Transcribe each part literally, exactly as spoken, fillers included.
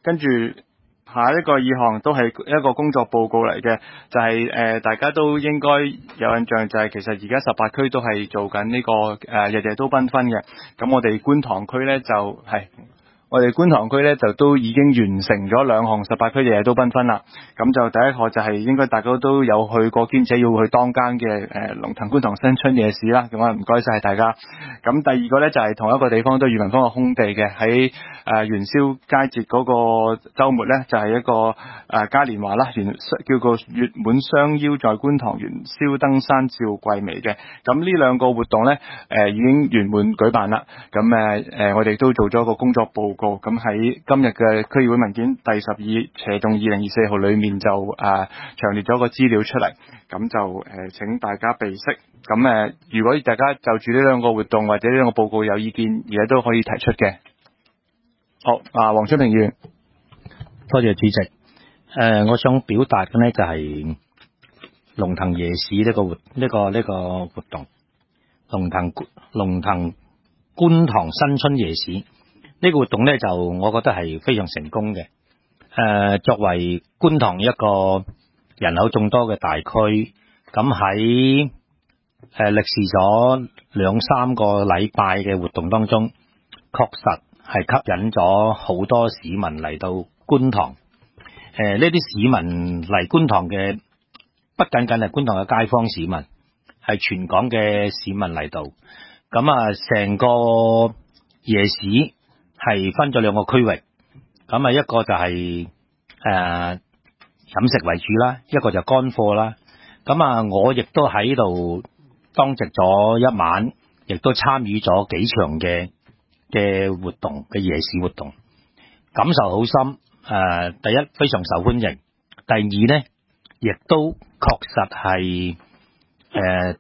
跟住下一個議項都係一個工作報告嚟嘅，就係、是、誒、呃、大家都應該有印象，就係其實而家十八區都係做緊呢、這個誒、呃、日日都繽紛嘅。咁我哋觀塘區咧就係。我哋觀塘區咧就都已經完成咗兩項十八區日日都繽紛啦。咁就第一個就係應該大家都有去過兼且要去當間嘅誒龍騰觀塘新春夜市啦。咁啊唔該晒大家。咁第二個咧就係、是、同一個地方都係裕民坊嘅空地嘅，喺誒元宵佳節嗰個週末咧就係、是、一個誒、呃、嘉年華啦，元叫做月滿雙腰在觀塘元宵登山照季眉嘅。咁呢兩個活動咧誒、呃、已經圓滿舉辦啦。咁誒誒我哋都做咗個工作報告。咁喺今日嘅區議會文件第十二斜動二零二四號裏面就誒詳列咗個資料出嚟，咁就誒、呃、請大家備悉。咁誒、呃、如果大家就住呢兩個活動或者呢兩個報告有意見，而家都可以提出嘅。好，啊黃春平議員， 多謝主席。誒、呃，我想表達嘅呢就係龍騰夜市呢個活呢、這個呢、這個活動，龍騰龍騰觀塘新春夜市。呢個活動咧就我覺得係非常成功嘅。誒、呃，作為觀塘一個人口眾多嘅大區，咁喺誒歷時咗兩三個禮拜嘅活動當中，確實係吸引咗好多市民嚟到觀塘。誒、呃，呢啲市民嚟觀塘嘅，不僅僅係觀塘嘅街坊市民，係全港嘅市民嚟到。咁啊，成個夜市係分咗兩個區域，咁啊一個就係、是、誒、呃、飲食為主啦，一個就乾貨啦。咁啊，我亦都喺度當值咗一晚，亦都參與咗幾場嘅嘅活動嘅夜市活動，感受好深。誒、呃，第一非常受歡迎，第二呢亦都確實係誒、呃、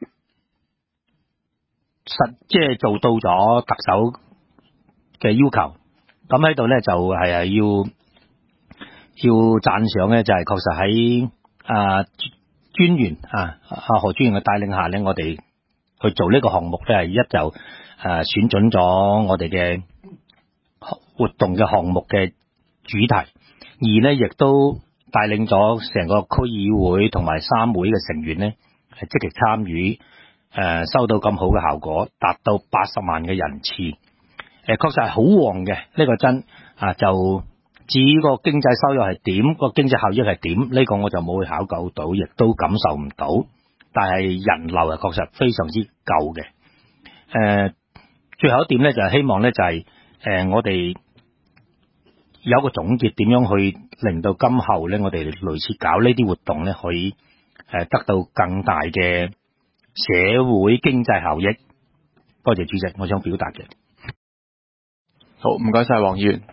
實即係做到咗特首嘅要求。咁喺度咧就係啊要要讚賞咧，就係確實喺啊專員啊啊何專員嘅帶領下咧，我哋去做呢個項目咧，係一就誒選準咗我哋嘅活動嘅項目嘅主題，二咧亦都帶領咗成個區議會同埋三會嘅成員咧係積極參與，誒收到咁好嘅效果，達到八十萬嘅人次。誒，確實係好旺嘅，呢、這個真啊。就至於個經濟收入係點，個經濟效益係點，呢、這個我就冇去考究到，亦都感受唔到。但係人流係確實非常之夠嘅。誒、呃，最後一點咧就係、是、希望咧就係、是、誒、呃，我哋有個總結，點樣去令到今後咧，我哋類似搞呢啲活動咧，可以誒得到更大嘅社會經濟效益。多謝主席，我想表達嘅。 好，唔該晒黃議員。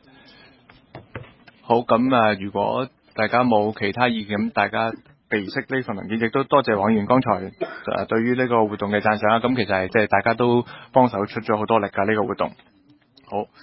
好，咁啊，如果大家冇其他意見，咁大家備悉呢份文件，亦都多謝黃議員剛才誒對於呢個活動嘅讚賞啦。咁其實係即係大家都幫手出咗好多力㗎，呢個活動。好。